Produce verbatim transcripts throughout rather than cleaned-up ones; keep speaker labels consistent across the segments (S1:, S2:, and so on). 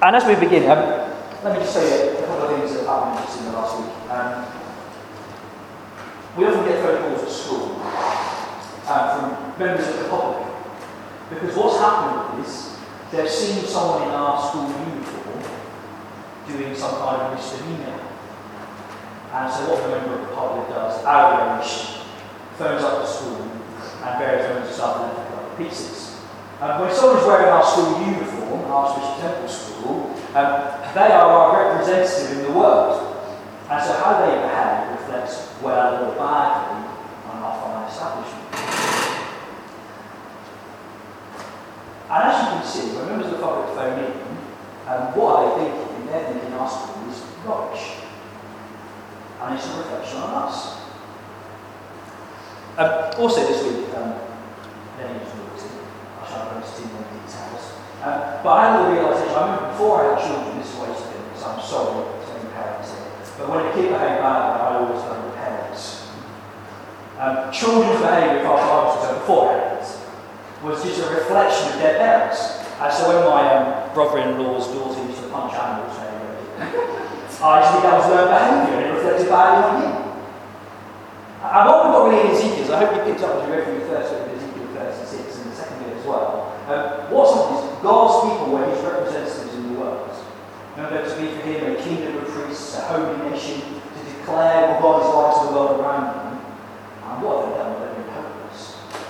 S1: And as we begin, um, let me just say a couple of things that have happened just in the last week. Um, we often get phone calls at school uh, from members of the public, because what's happened is they've seen someone in our school uniform doing some kind of misdemeanor. And so what the member of the public does, outraged, phones up the school, and various members of staff left to go to pieces. Um, when someone's wearing our school uniform, Archbishop Temple School, um, they are our representative in the world. And so how they behave reflects well or badly on our foreign establishment. And as you can see, when members of the public phone in, um, what are they thinking? They're thinking our school is rubbish. And it's a reflection on us. Um, also this week, um, Lenny was naughty. I shan't go into too many details. Um, but I had the realisation, I remember before I had children, this is what I used to do, so I'm sorry to any parents here. But when a kid behaved badly, I always blame the parents. Um, children's behaviour, if I was to before parents, was just a reflection of their parents. And so when my um, brother-in-law's daughter used to punch animals very regularly, I just think that was learned behaviour and it reflected badly on him. And what we've got really in Ezekiel, I hope you picked up as we read through the first bit of Ezekiel thirty-six and the second bit as well. Um, what's happened is God's people were his representatives in the world. Remember, to be for him a kingdom of priests, a holy nation, to declare what God is like to the world around them. And what they've done, they've been hopeless.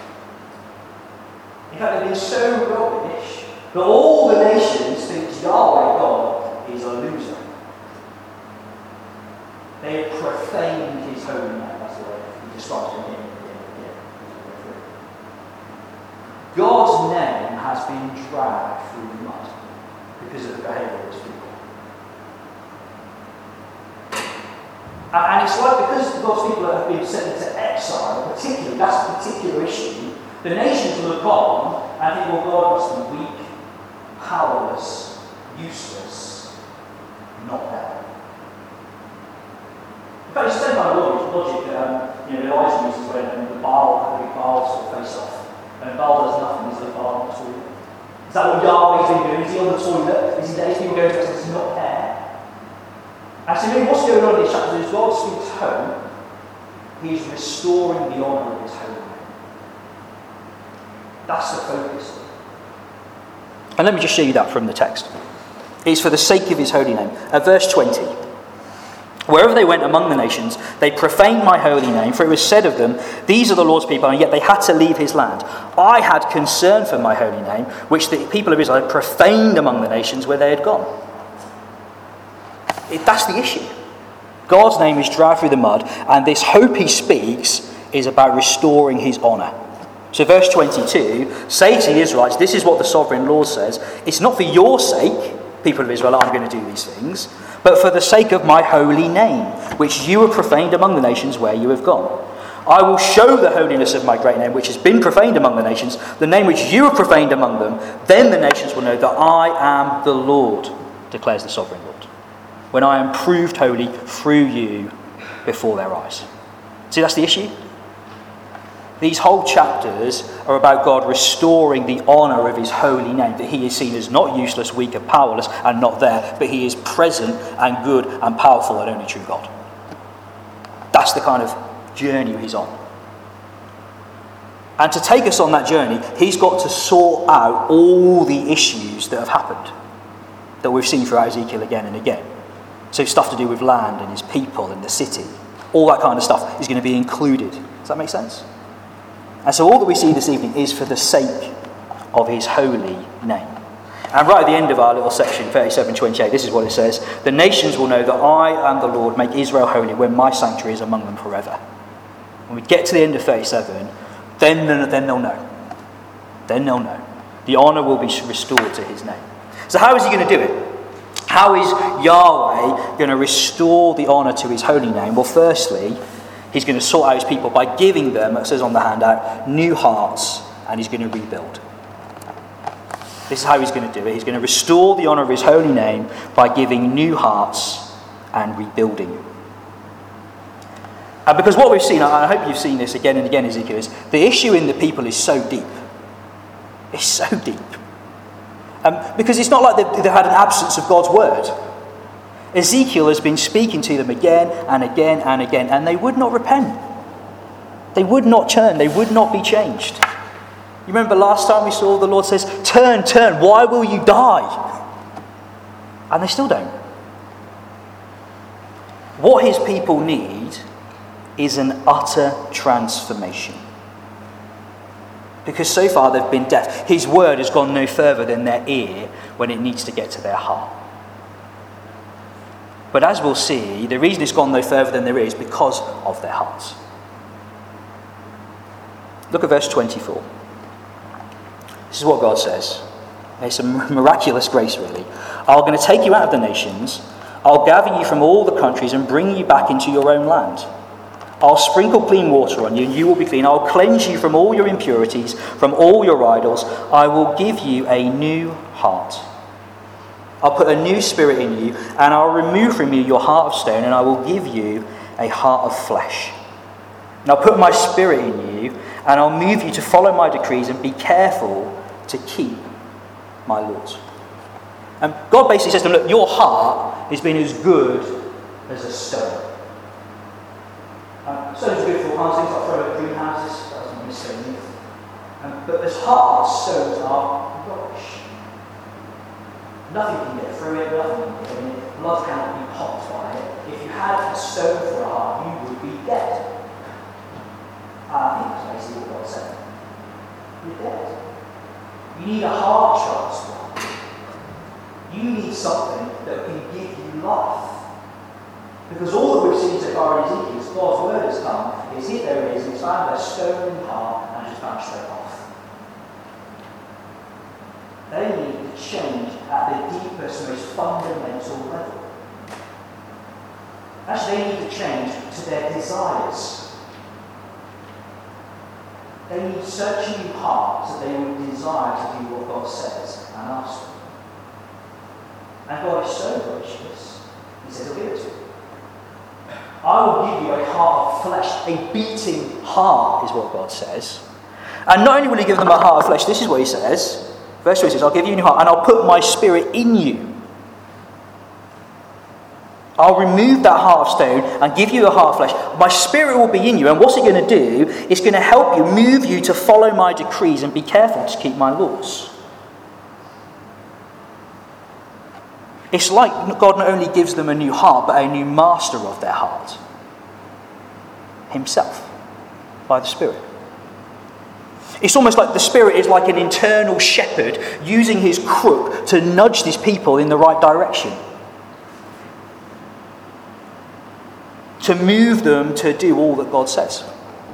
S1: In fact, they've been so rubbish that all the nations think Yahweh God is a loser. They have profaned his holy name, that's the way he describes it again and again and again. God's name has been dragged through the mud because of the behaviour of his people. And it's like because God's people have been sent into exile, particularly, that's a particular issue, the nations look on and think, well, God must be weak, powerless, useless, not there. In fact, it's the same kind of logic that um, you know, Elijah uses when um, the Baal, the big Baal sort of face off. And Baal does nothing, is the Baal on the toilet? Is that what Yahweh's been doing? Is he on the toilet? Is he there? Is people going to he's not there? And so maybe what's going on in these chapters is God speaks home. He's restoring the honour of his holy name. That's the focus. And let me just show you that from the text. It's for the sake of his holy name. At verse twenty. Wherever they went among the nations, they profaned my holy name, for it was said of them, these are the Lord's people, and yet they had to leave his land. I had concern for my holy name, which the people of Israel had profaned among the nations where they had gone. It, that's the issue. God's name is dragged through the mud, and this hope he speaks is about restoring his honour. So verse twenty-two, say to the Israelites, this is what the sovereign Lord says, it's not for your sake, people of Israel, I'm going to do these things, but for the sake of my holy name, which you have profaned among the nations where you have gone. I will show the holiness of my great name, which has been profaned among the nations, the name which you have profaned among them. Then the nations will know that I am the Lord, declares the sovereign Lord, when I am proved holy through you before their eyes. See, that's the issue. These whole chapters are about God restoring the honour of his holy name, that he is seen as not useless, weak and powerless and not there, but he is present and good and powerful and only true God. That's the kind of journey he's on. And to take us on that journey, he's got to sort out all the issues that have happened, that we've seen throughout Ezekiel again and again. So stuff to do with land and his people and the city, all that kind of stuff is going to be included. Does that make sense? And so all that we see this evening is for the sake of his holy name. And right at the end of our little section, thirty-seven twenty-eight, this is what it says. The nations will know that I am the Lord, make Israel holy, when my sanctuary is among them forever. When we get to the end of thirty-seven, then, then they'll know. Then they'll know. The honour will be restored to his name. So how is he going to do it? How is Yahweh going to restore the honour to his holy name? Well, firstly, he's going to sort out his people by giving them, it says on the handout, new hearts, and he's going to rebuild. This is how he's going to do it. He's going to restore the honour of his holy name by giving new hearts and rebuilding. And because what we've seen, and I hope you've seen this again and again, Ezekiel, is the issue in the people is so deep. It's so deep. Um, because it's not like they've, they've had an absence of God's word. Ezekiel has been speaking to them again and again and again, and they would not repent. They would not turn. They would not be changed. You remember last time we saw the Lord says, turn, turn, why will you die? And they still don't. What his people need is an utter transformation. Because so far they've been deaf. His word has gone no further than their ear when it needs to get to their heart. But as we'll see, the reason it's gone no further than their ear is because of their hearts. Look at verse twenty-four. This is what God says. It's a miraculous grace, really. I'm going to take you out of the nations. I'll gather you from all the countries and bring you back into your own land. I'll sprinkle clean water on you, and you will be clean. I'll cleanse you from all your impurities, from all your idols. I will give you a new heart. I'll put a new spirit in you, and I'll remove from you your heart of stone, and I will give you a heart of flesh. And I'll put my spirit in you, and I'll move you to follow my decrees and be careful to keep my laws. And God basically says to them, look, your heart has been as good as a stone. Um, stones are good for all kinds of things, like throwing up greenhouses. That doesn't miss anything. Um, but as hard as stones are rubbish. Nothing can get through it, nothing can get in it. Blood cannot be popped by it. If you had a stone for a heart, you would be dead. I think that's basically what God said. You're dead. You need a heart transplant. You need something that can give you life. Because all that we've seen so far in Ezekiel is God's word has come, is here there is, it's found a stone in heart and just vanished straight off. They need to change at the deepest, most fundamental level. Actually, they need to change to their desires. They need such a new heart that they would desire to do what God says and ask them. And God is so gracious, he says, I'll give it to you. I will give you a heart of flesh, a beating heart is what God says. And not only will he give them a heart of flesh, this is what he says. Verse three says, I'll give you a new heart and I'll put my spirit in you. I'll remove that heart of stone and give you a heart of flesh. My spirit will be in you, and what's it going to do? It's going to help you, move you to follow my decrees and be careful to keep my laws. It's like God not only gives them a new heart, but a new master of their heart. Himself, by the Spirit. It's almost like the Spirit is like an internal shepherd using his crook to nudge these people in the right direction. To move them to do all that God says.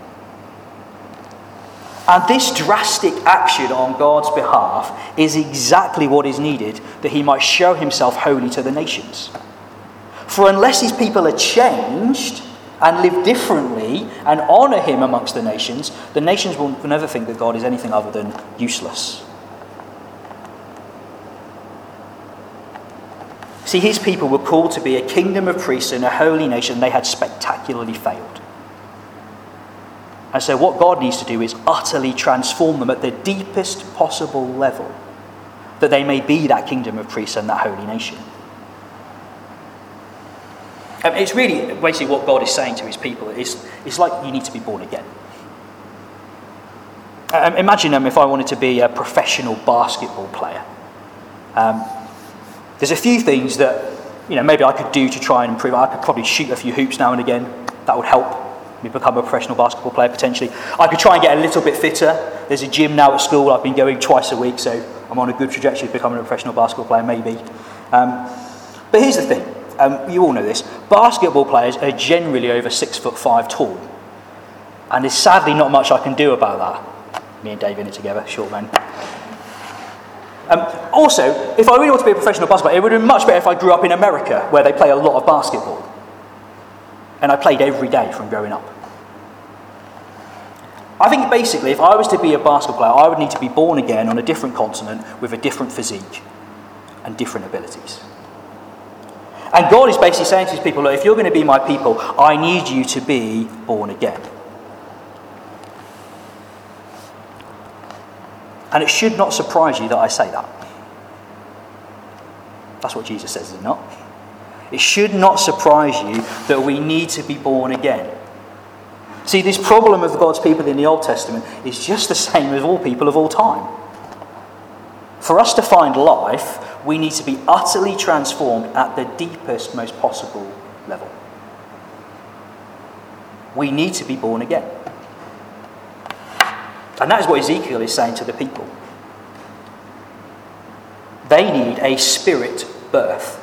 S1: And this drastic action on God's behalf is exactly what is needed that he might show himself holy to the nations. For unless his people are changed and live differently and honour him amongst the nations, the nations will never think that God is anything other than useless. See, his people were called to be a kingdom of priests and a holy nation. They had spectacularly failed. And so what God needs to do is utterly transform them at the deepest possible level, that they may be that kingdom of priests and that holy nation. Um, it's really basically what God is saying to his people. It's, it's like you need to be born again. Um, imagine um, if I wanted to be a professional basketball player. Um, there's a few things that, you know, maybe I could do to try and improve. I could probably shoot a few hoops now and again. That would help me become a professional basketball player potentially. I could try and get a little bit fitter. There's a gym now at school. I've been going twice a week, so I'm on a good trajectory of becoming a professional basketball player, maybe. Um, but here's the thing. Um, you all know this. Basketball players are generally over six foot five tall. And there's sadly not much I can do about that. Me and Dave in it together, short men. Um, also, if I really want to be a professional basketball player, it would have been much better if I grew up in America, where they play a lot of basketball. And I played every day from growing up. I think basically, if I was to be a basketball player, I would need to be born again on a different continent with a different physique and different abilities. And God is basically saying to his people, look, if you're going to be my people, I need you to be born again. And it should not surprise you that I say that. That's what Jesus says, is it not? It should not surprise you that we need to be born again. See, this problem of God's people in the Old Testament is just the same as all people of all time. For us to find life, we need to be utterly transformed at the deepest, most possible level. We need to be born again. And that is what Ezekiel is saying to the people. They need a spirit birth.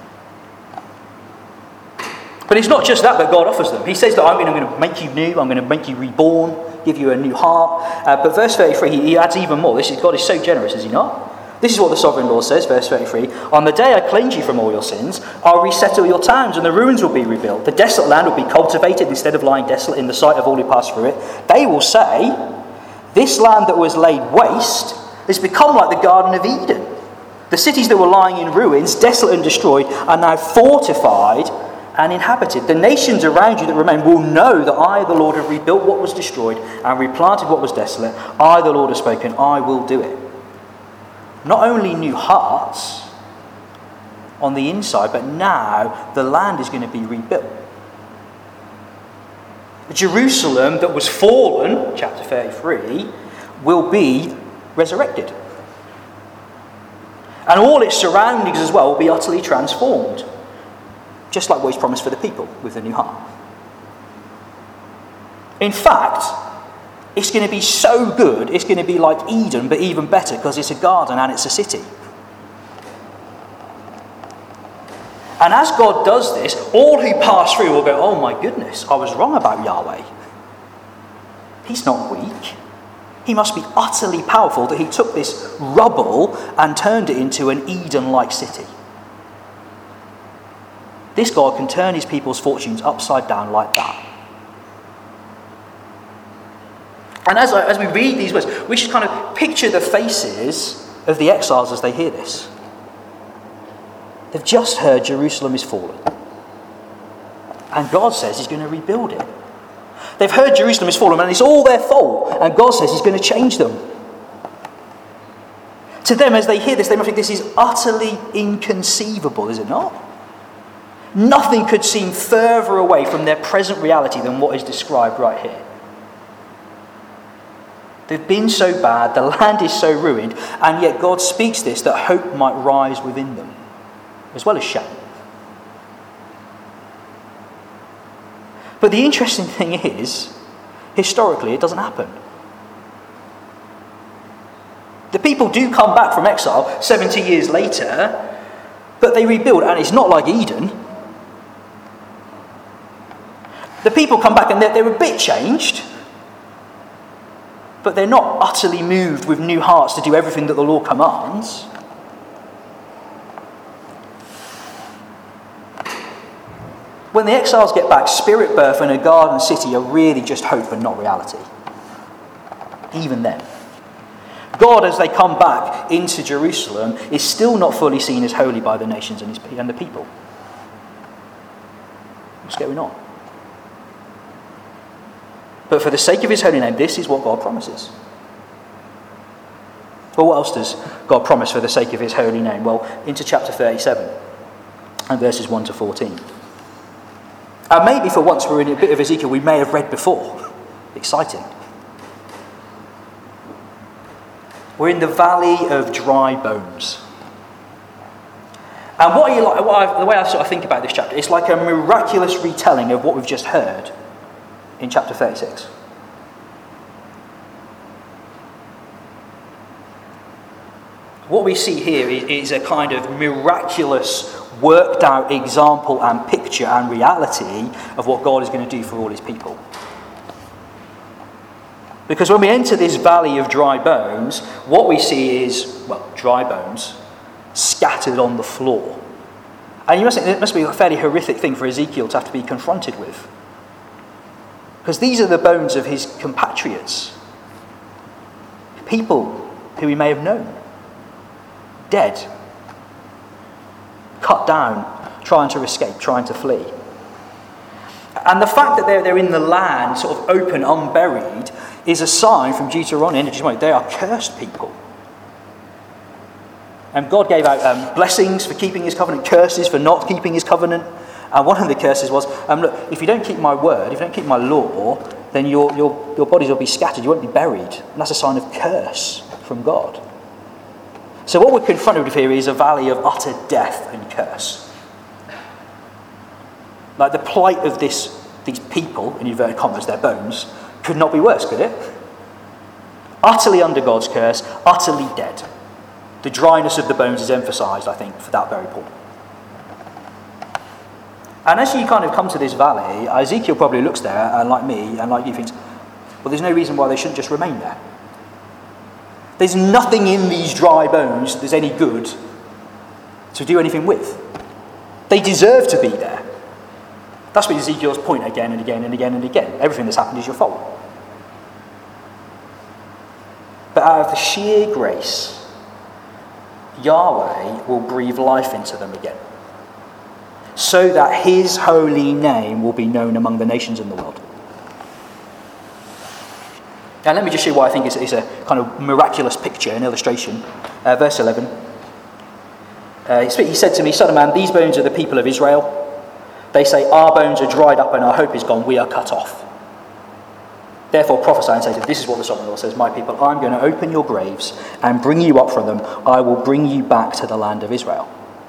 S1: But it's not just that that God offers them. He says that I'm going to make you new, I'm going to make you reborn, give you a new heart. Uh, but verse thirty-three, he, he adds even more. This is, God is so generous, is he not? This is what the sovereign Lord says, verse thirty-three. On the day I cleanse you from all your sins, I'll resettle your towns and the ruins will be rebuilt. The desolate land will be cultivated instead of lying desolate in the sight of all who pass through it. They will say, this land that was laid waste has become like the Garden of Eden. The cities that were lying in ruins, desolate and destroyed, are now fortified and inhabited. The nations around you that remain will know that I, the Lord, have rebuilt what was destroyed and replanted what was desolate. I, the Lord, have spoken. I will do it. Not only new hearts on the inside, but now the land is going to be rebuilt. Jerusalem that was fallen, chapter thirty-three, will be resurrected. And all its surroundings as well will be utterly transformed. Just like what he's promised for the people with the new heart. In fact, it's going to be so good, it's going to be like Eden, but even better, because it's a garden and it's a city. And as God does this, all who pass through will go, oh my goodness, I was wrong about Yahweh. He's not weak. He must be utterly powerful that he took this rubble and turned it into an Eden-like city. This God can turn his people's fortunes upside down like that. And as, I, as we read these words, we should kind of picture the faces of the exiles as they hear this. They've just heard Jerusalem is fallen. And God says he's going to rebuild it. They've heard Jerusalem is fallen and it's all their fault. And God says he's going to change them. To them, as they hear this, they must think this is utterly inconceivable, is it not? Nothing could seem further away from their present reality than what is described right here. They've been so bad, the land is so ruined, and yet God speaks this that hope might rise within them, as well as shame. But the interesting thing is, historically, it doesn't happen. The people do come back from exile seventy years later, but they rebuild, and it's not like Eden. The people come back and they're, they're a bit changed, but they're not utterly moved with new hearts to do everything that the law commands. When the exiles get back, spirit birth and a garden city are really just hope and not reality. Even then. God, as they come back into Jerusalem, is still not fully seen as holy by the nations and, his, and the people. What's going on? But for the sake of his holy name, this is what God promises. Well, what else does God promise for the sake of his holy name? Well, into chapter thirty-seven and verses one to fourteen. And maybe for once we're in a bit of Ezekiel we may have read before. Exciting. We're in the valley of dry bones. And what, you like, what I, the way I sort of think about this chapter, it's like a miraculous retelling of what we've just heard in chapter thirty-six. What we see here is a kind of miraculous, worked out example and picture and reality of what God is going to do for all his people. Because when we enter this valley of dry bones, what we see is, well, dry bones scattered on the floor. And you must think it must be a fairly horrific thing for Ezekiel to have to be confronted with. Because these are the bones of his compatriots. People who he may have known. Dead. Cut down, trying to escape, trying to flee. And the fact that they're, they're in the land, sort of open, unburied, is a sign from Deuteronomy, they are cursed people. And God gave out um, blessings for keeping his covenant, curses for not keeping his covenant. And one of the curses was, um, look, if you don't keep my word, if you don't keep my law, then your, your, your bodies will be scattered, you won't be buried. And that's a sign of curse from God. So what we're confronted with here is a valley of utter death and curse. Like the plight of this, these people, in inverted commas, their bones, could not be worse, could it? Utterly under God's curse, utterly dead. The dryness of the bones is emphasised, I think, for that very point. And as you kind of come to this valley, Ezekiel probably looks there, and like me, and like you, thinks, well, there's no reason why they shouldn't just remain there. There's nothing in these dry bones that's any good to do anything with. They deserve to be there. That's what Ezekiel's point again and again and again and again. Everything that's happened is your fault. But out of the sheer grace, Yahweh will breathe life into them again, so that his holy name will be known among the nations in the world. Now let me just show you why I think it's, it's a kind of miraculous picture, an illustration. Uh, verse eleven. Uh, he said to me, Son of man, these bones are the people of Israel. They say, our bones are dried up and our hope is gone, we are cut off. Therefore prophesy and say to them, this is what the sovereign Lord says, my people, I'm going to open your graves and bring you up from them. I will bring you back to the land of Israel.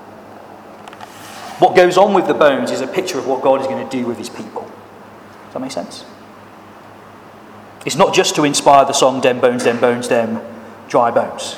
S1: What goes on with the bones is a picture of what God is going to do with his people. Does that make sense? It's not just to inspire the song, dem bones, dem bones, dem dry bones.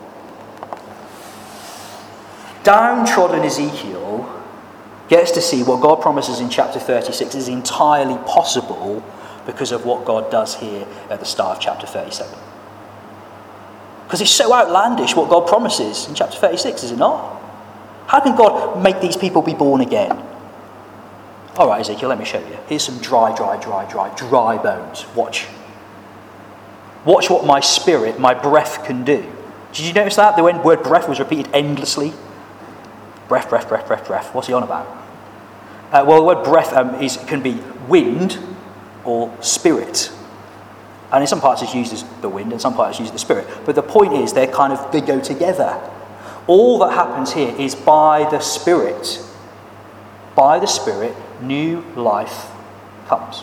S1: Downtrodden Ezekiel gets to see what God promises in chapter thirty-six is entirely possible because of what God does here at the start of chapter thirty-seven. Because it's so outlandish what God promises in chapter thirty-six, is it not? How can God make these people be born again? All right, Ezekiel, let me show you. Here's some dry, dry, dry, dry, dry bones. Watch. Watch what my spirit, my breath can do. Did you notice that? The word breath was repeated endlessly. Breath, breath, breath, breath, breath. What's he on about? Uh, well, the word breath um, is can be wind or spirit. And in some parts it's used as the wind, and some parts it's used as the spirit. But the point is, they're kind of, they go together. All that happens here is by the Spirit. By the Spirit, new life comes.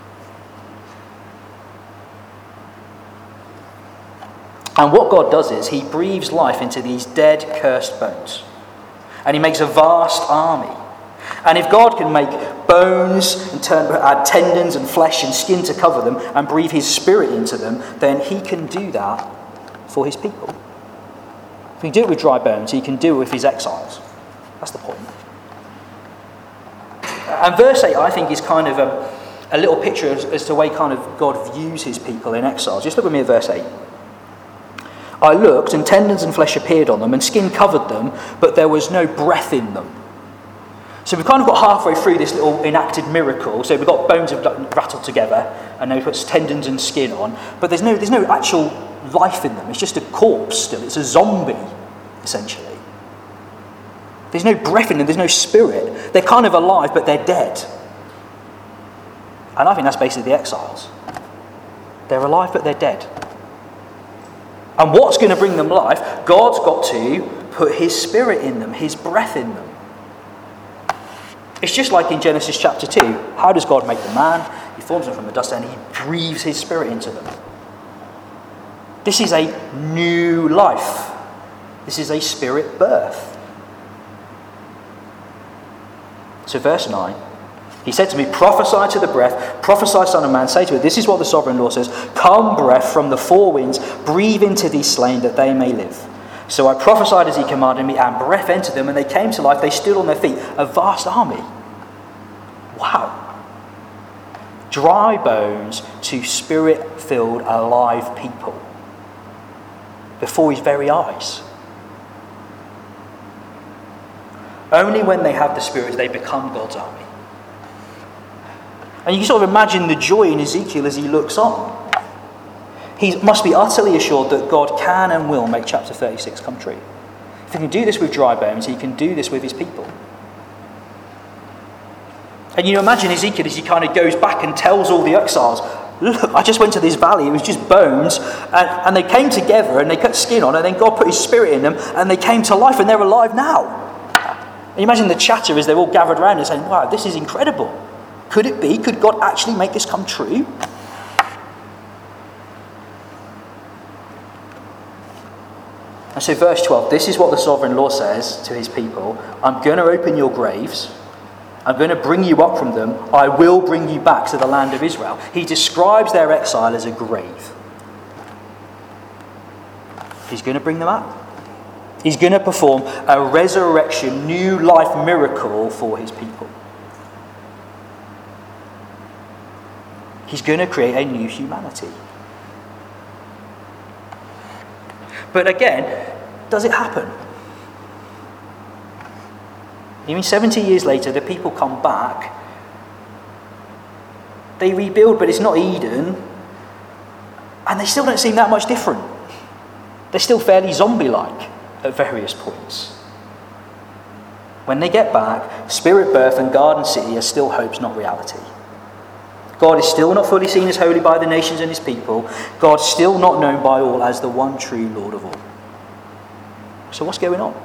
S1: And what God does is, he breathes life into these dead, cursed bones. And he makes a vast army. And if God can make bones and turn, add tendons and flesh and skin to cover them and breathe his spirit into them, then he can do that for his people. If he can do it with dry bones, he can do it with his exiles. That's the point. And verse eight, I think, is kind of a, a little picture as, as to the way kind of God views his people in exile. Just look with me at verse eight. I looked, and tendons and flesh appeared on them, and skin covered them, but there was no breath in them. So we've kind of got halfway through this little enacted miracle. So we've got bones have rattled together, and now he puts tendons and skin on, but there's no there's no actual life in them. It's just a corpse still. It's a zombie, essentially. There's no breath in them. There's no spirit. They're kind of alive, but they're dead. And I think that's basically the exiles. They're alive, but they're dead. And what's going to bring them life? God's got to put his spirit in them, his breath in them. It's just like in Genesis chapter two. How does God make the man? He forms them from the dust and he breathes his spirit into them. This is a new life. This is a spirit birth. So verse nine. He said to me, prophesy to the breath, prophesy, son of man, say to it, this is what the sovereign Lord says, come breath from the four winds, breathe into these slain that they may live. So I prophesied as he commanded me, and breath entered them, and they came to life, they stood on their feet, a vast army. Wow. Dry bones to spirit-filled, alive people before his very eyes. Only when they have the Spirit do they become God's army. And you can sort of imagine the joy in Ezekiel as he looks on. He must be utterly assured that God can and will make chapter thirty-six come true. If he can do this with dry bones, he can do this with his people. And you know, imagine Ezekiel as he kind of goes back and tells all the exiles, look, I just went to this valley, it was just bones, and, and they came together and they cut skin on, and then God put his spirit in them, and they came to life, and they're alive now. And you imagine the chatter as they're all gathered around and saying, wow, this is incredible. Could it be? Could God actually make this come true? And so verse twelve, this is what the sovereign Lord says to his people. I'm going to open your graves. I'm going to bring you up from them. I will bring you back to the land of Israel. He describes their exile as a grave. He's going to bring them up. He's going to perform a resurrection, new life miracle for his people. He's going to create a new humanity. But again, does it happen? You mean seventy years later, the people come back, they rebuild, but it's not Eden, and they still don't seem that much different. They're still fairly zombie-like at various points. When they get back, Spirit Birth and Garden City are still hopes, not reality. God is still not fully seen as holy by the nations and his people. God's still not known by all as the one true Lord of all. So what's going on?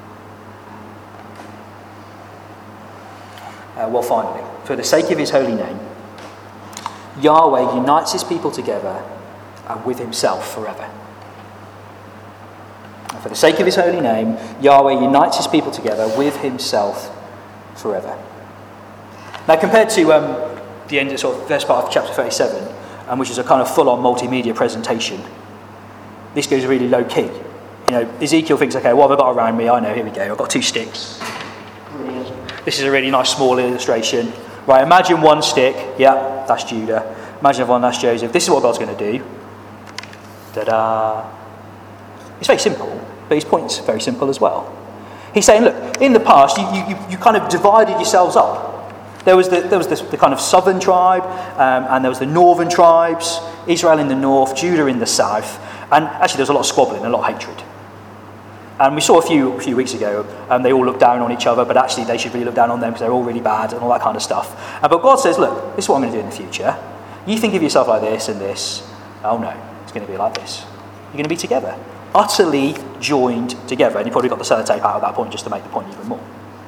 S1: Uh, well, finally, for the sake of his holy name, Yahweh unites his people together and with himself forever. And for the sake of his holy name, Yahweh unites his people together with himself forever. Now, compared to um, the end of sort of first part of chapter thirty-seven, um, which is a kind of full-on multimedia presentation, this goes really low-key. You know, Ezekiel thinks, okay, what have I got around me? I know, here we go. I've got two sticks. Brilliant. This is a really nice small illustration. Right, imagine one stick. Yeah, that's Judah. Imagine one, that's Joseph. This is what God's going to do. Ta-da. It's very simple, but his point's very simple as well. He's saying, look, in the past, you, you, you kind of divided yourselves up. There was the, there was the, the kind of southern tribe, um, and there was the northern tribes, Israel in the north, Judah in the south, and actually there was a lot of squabbling, a lot of hatred. And we saw a few a few weeks ago, um, they all looked down on each other, but actually they should really look down on them because they're all really bad and all that kind of stuff. Uh, but God says, look, this is what I'm going to do in the future. You think of yourself like this and this. Oh no, it's going to be like this. You're going to be together, utterly joined together. And he probably got the sellotape out at that point just to make the point even more.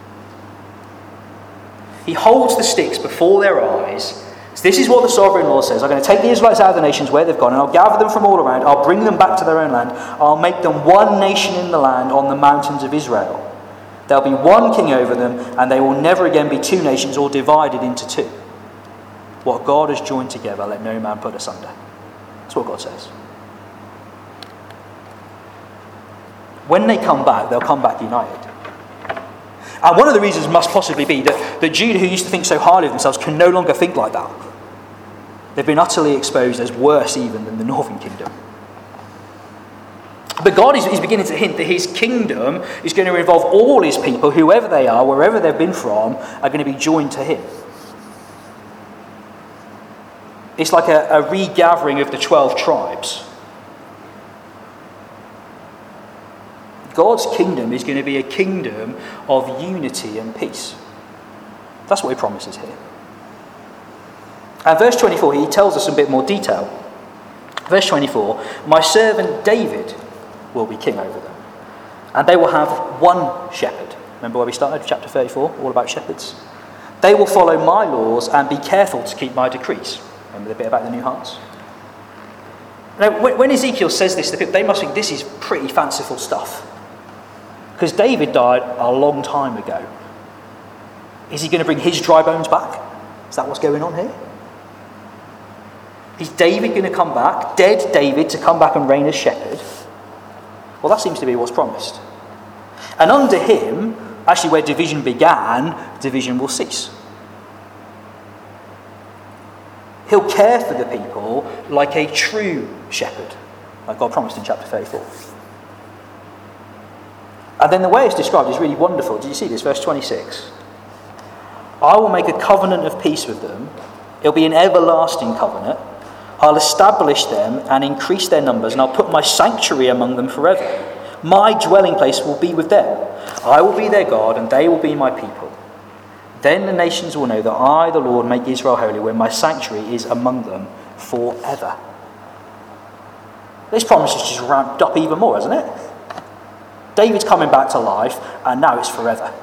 S1: He holds the sticks before their eyes. So this is what the sovereign Lord says. I'm going to take the Israelites out of the nations where they've gone, and I'll gather them from all around. I'll bring them back to their own land. I'll make them one nation in the land on the mountains of Israel. There'll be one king over them, and they will never again be two nations or divided into two. What God has joined together, let no man put asunder. That's what God says. When they come back, they'll come back united. And one of the reasons must possibly be that, that Judah, who used to think so highly of themselves, can no longer think like that. They've been utterly exposed as worse even than the northern kingdom. But God is, is beginning to hint that his kingdom is going to involve all his people, whoever they are, wherever they've been from, are going to be joined to him. It's like a, a regathering of the twelve tribes. God's kingdom is going to be a kingdom of unity and peace. That's what he promises here. And verse twenty-four, he tells us a bit more detail. Verse twenty-four, my servant David will be king over them, and they will have one shepherd. Remember where we started, chapter thirty-four, all about shepherds? They will follow my laws and be careful to keep my decrees. Remember the bit about the new hearts? Now, when Ezekiel says this, they must think this is pretty fanciful stuff. Because David died a long time ago. Is he going to bring his dry bones back? Is that what's going on here? Is David going to come back, dead David, to come back and reign as shepherd? Well, that seems to be what's promised. And under him, actually where division began, division will cease. He'll care for the people like a true shepherd, like God promised in chapter thirty-four. And then the way it's described is really wonderful. Did you see this? Verse twenty-six. I will make a covenant of peace with them. It'll be an everlasting covenant. I'll establish them and increase their numbers, and I'll put my sanctuary among them forever. My dwelling place will be with them. I will be their God, and they will be my people. Then the nations will know that I, the Lord, make Israel holy when my sanctuary is among them forever. This promise is just ramped up even more, hasn't it? David's coming back to life, and now it's forever.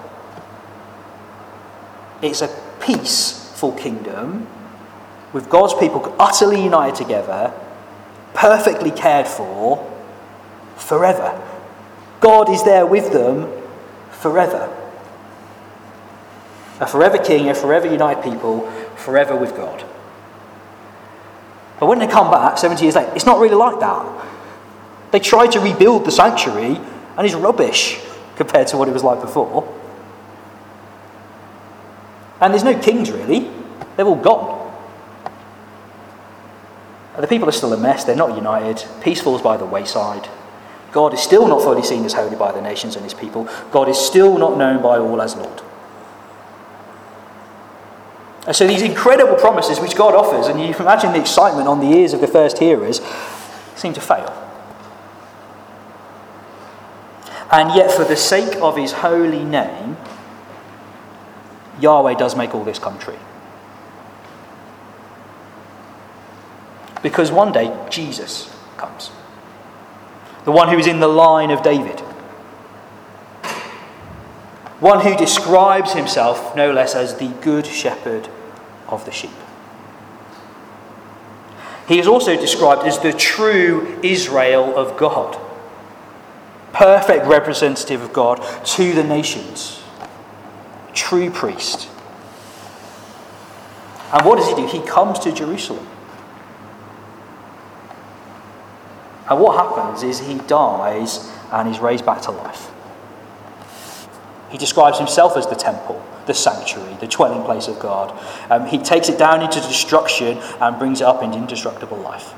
S1: It's a peaceful kingdom with God's people utterly united together, perfectly cared for, forever. God is there with them forever. A forever king, a forever united people, forever with God. But when they come back seventy years later, it's not really like that. They tried to rebuild the sanctuary, and it's rubbish compared to what it was like before. And there's no kings really. They've all gone. The people are still a mess. They're not united. Peace falls by the wayside. God is still not fully seen as holy by the nations and his people. God is still not known by all as Lord. And so these incredible promises which God offers, and you can imagine the excitement on the ears of the first hearers, seem to fail. And yet for the sake of his holy name, Yahweh does make all this come true. Because one day Jesus comes. The one who is in the line of David. One who describes himself no less as the good shepherd of the sheep. He is also described as the true Israel of God. Perfect representative of God to the nations. True priest. And what does he do? He comes to Jerusalem. And what happens is he dies and is raised back to life. He describes himself as the temple, the sanctuary, the dwelling place of God. Um, he takes it down into destruction and brings it up into indestructible life.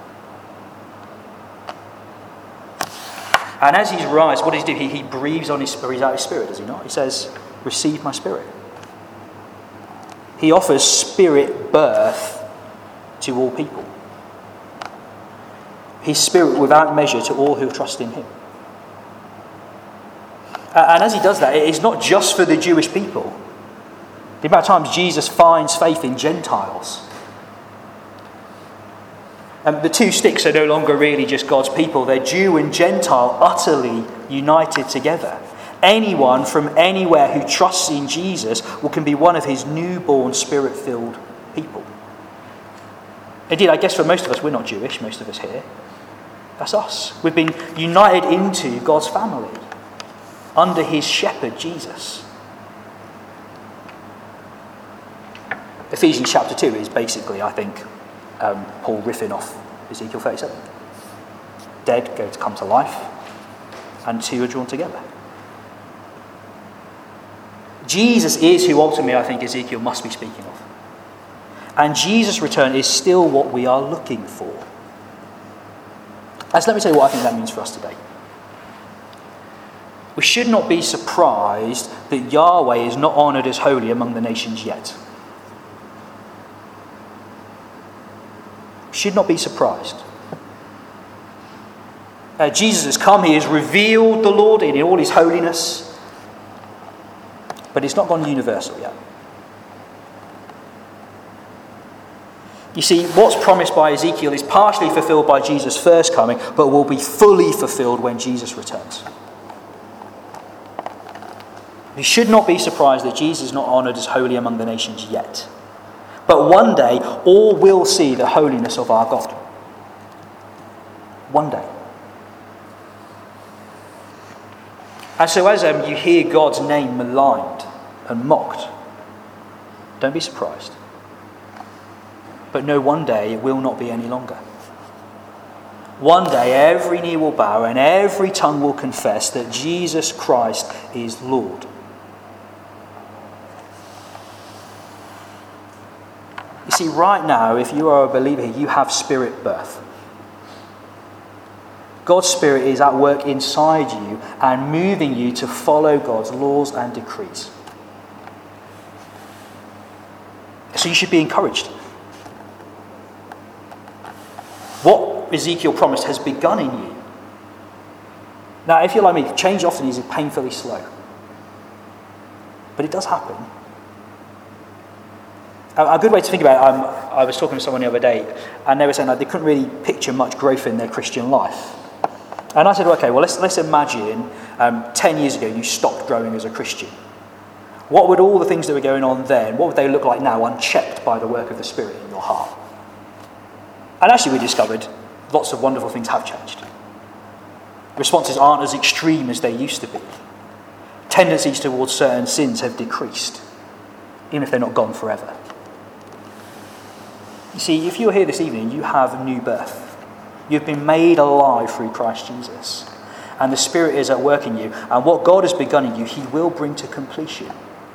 S1: And as he's raised, what does he do? He, he breathes on his, breathes out his spirit, does he not? He says, receive my spirit. He offers spirit birth to all people. His spirit without measure to all who trust in him. And as he does that, it's not just for the Jewish people. The amount of times Jesus finds faith in Gentiles. And the two sticks are no longer really just God's people. They're Jew and Gentile utterly united together. Anyone from anywhere who trusts in Jesus will can be one of his newborn spirit-filled people. Indeed, I guess for most of us, we're not Jewish, most of us here. That's us. We've been united into God's family under his shepherd, Jesus. Ephesians chapter two is basically, I think, um, Paul riffing off Ezekiel thirty-seven. Dead go to come to life, and two are drawn together. Jesus is who ultimately I think Ezekiel must be speaking of. And Jesus' return is still what we are looking for. And so let me tell you what I think that means for us today. We should not be surprised that Yahweh is not honoured as holy among the nations yet. We should not be surprised. Uh, Jesus has come, he has revealed the Lord in all his holiness, but it's not gone universal yet. You see, what's promised by Ezekiel is partially fulfilled by Jesus' first coming, but will be fully fulfilled when Jesus returns. We should not be surprised that Jesus is not honoured as holy among the nations yet. But one day, all will see the holiness of our God. One day. And so as um, you hear God's name maligned and mocked, don't be surprised. But no, one day it will not be any longer. One day every knee will bow and every tongue will confess that Jesus Christ is Lord. You see, right now, if you are a believer here, you have spirit birth. God's Spirit is at work inside you and moving you to follow God's laws and decrees. So you should be encouraged. What Ezekiel promised has begun in you. Now, if you're like me, change often is painfully slow. But it does happen. A, a good way to think about it, um, I was talking to someone the other day, and they were saying that they couldn't really picture much growth in their Christian life. And I said, okay, well, let's, let's imagine um, ten years ago you stopped growing as a Christian. What would all the things that were going on then, what would they look like now, unchecked by the work of the Spirit in your heart? And actually we discovered lots of wonderful things have changed. Responses aren't as extreme as they used to be. Tendencies towards certain sins have decreased, even if they're not gone forever. You see, if you're here this evening, you have a new birth. You've been made alive through Christ Jesus. And the Spirit is at work in you. And what God has begun in you, he will bring to completion.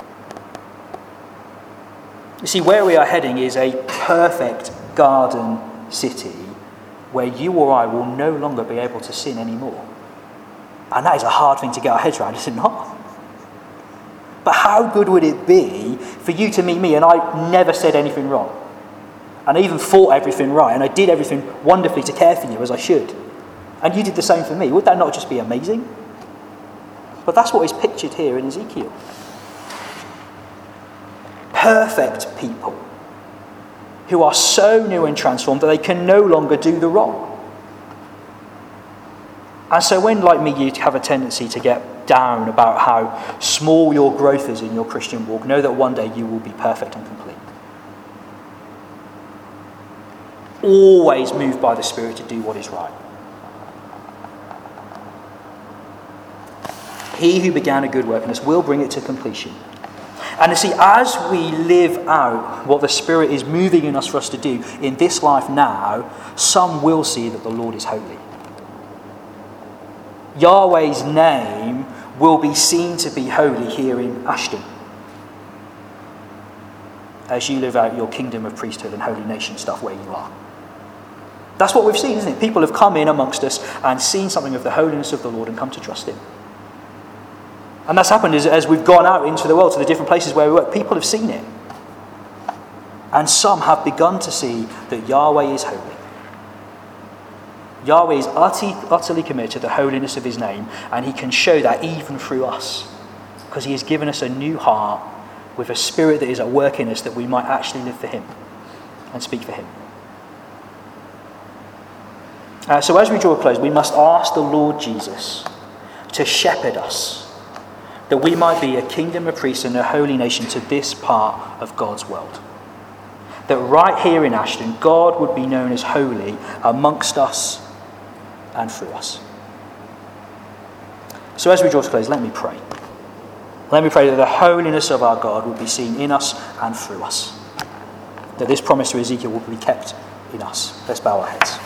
S1: You see, where we are heading is a perfect garden city where you or I will no longer be able to sin anymore. And that is a hard thing to get our heads around, is it not? But how good would it be for you to meet me and I never said anything wrong? And I even thought everything right, and I did everything wonderfully to care for you as I should. And you did the same for me. Would that not just be amazing? But that's what is pictured here in Ezekiel. Perfect people who are so new and transformed that they can no longer do the wrong. And so when, like me, you have a tendency to get down about how small your growth is in your Christian walk, know that one day you will be perfect and complete. Always moved by the Spirit to do what is right. He who began a good work in us will bring it to completion. And you see, as we live out what the Spirit is moving in us for us to do in this life now, some will see that the Lord is holy. Yahweh's name will be seen to be holy here in Ashton, as you live out your kingdom of priesthood and holy nation stuff where you are. That's what we've seen, isn't it? People have come in amongst us and seen something of the holiness of the Lord and come to trust him. And that's happened as, as we've gone out into the world to the different places where we work. People have seen it. And some have begun to see that Yahweh is holy. Yahweh is utterly, utterly committed to the holiness of his name, and he can show that even through us, because he has given us a new heart with a Spirit that is at work in us that we might actually live for him and speak for him. Uh, so as we draw a close, we must ask the Lord Jesus to shepherd us, that we might be a kingdom of priests and a holy nation to this part of God's world. That right here in Ashton, God would be known as holy amongst us and through us. So as we draw to close, let me pray. Let me pray that the holiness of our God would be seen in us and through us. That this promise to Ezekiel will be kept in us. Let's bow our heads.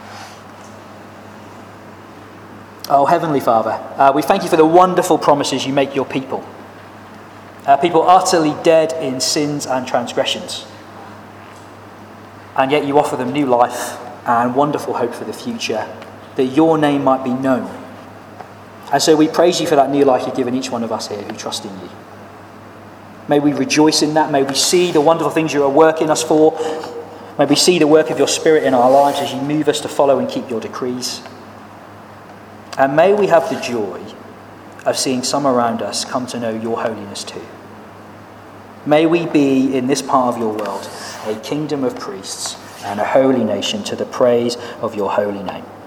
S1: Oh, Heavenly Father, uh, we thank you for the wonderful promises you make your people. Uh, people utterly dead in sins and transgressions. And yet you offer them new life and wonderful hope for the future, that your name might be known. And so we praise you for that new life you've given each one of us here who trust in you. May we rejoice in that. May we see the wonderful things you are working us for. May we see the work of your Spirit in our lives as you move us to follow and keep your decrees. And may we have the joy of seeing some around us come to know your holiness too. May we be, in this part of your world, a kingdom of priests and a holy nation to the praise of your holy name.